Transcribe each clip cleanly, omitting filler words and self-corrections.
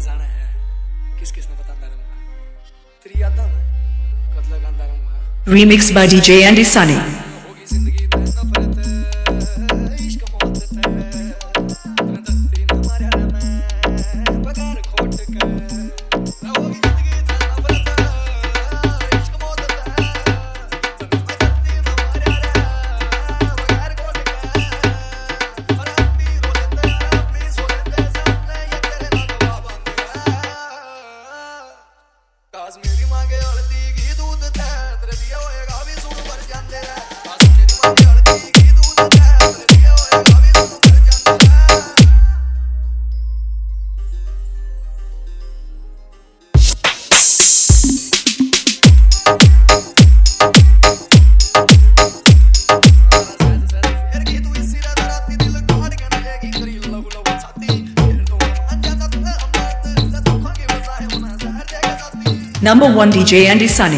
जाना है किस किस ने बताता रहूंगा तेरी यादां में कद लगांदा रहूंगा। Remix by DJ Andy Sunny. होगी जिंदगी ते नफरत इश्क मौत ते तेरे धरती में मरया रे मैं बगैर खोट के होगी जिंदगी ते नफरत इश्क मौत ते तेरे धरती में मरया रे बगैर खोट के और अपनी सोचते सामने ये तेरे ना दवा बंद काश मेरी मांगे हल्दी घी दूध ते तेरे दिया होएगा भी सुन भर जांदे रे काश मेरी मांगे हल्दी घी दूध ते तेरे दिया होएगा भी सुन भर जांदे रे। फिर की तू इसी रात राती दिल काट के न लेगी तेरी लव लव छाती फिर तो मान जाता तू हम बात से दुखों की वजह है मुना जहर देगा जाती। Number 1 DJ Andy Sunny.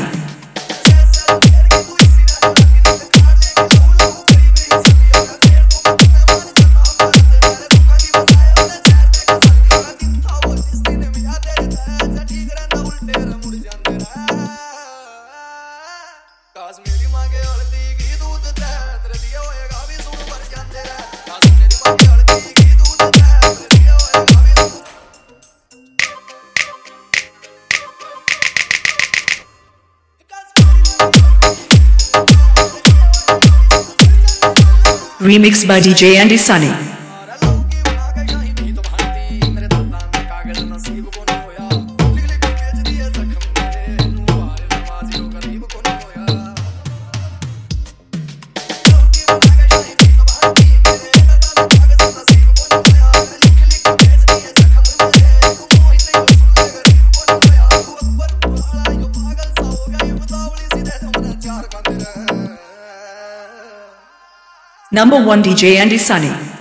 काश मेरी मांगे हल्दी घी दूध ते तेरे दिया होएगा भी सुन भर जांदे रे काश मेरी मांगे हल्दी घी दूध ते तेरे दिया होएगा भी सुन। Remix by DJ Andy Sunny. Number 1 DJ Andy Sunny.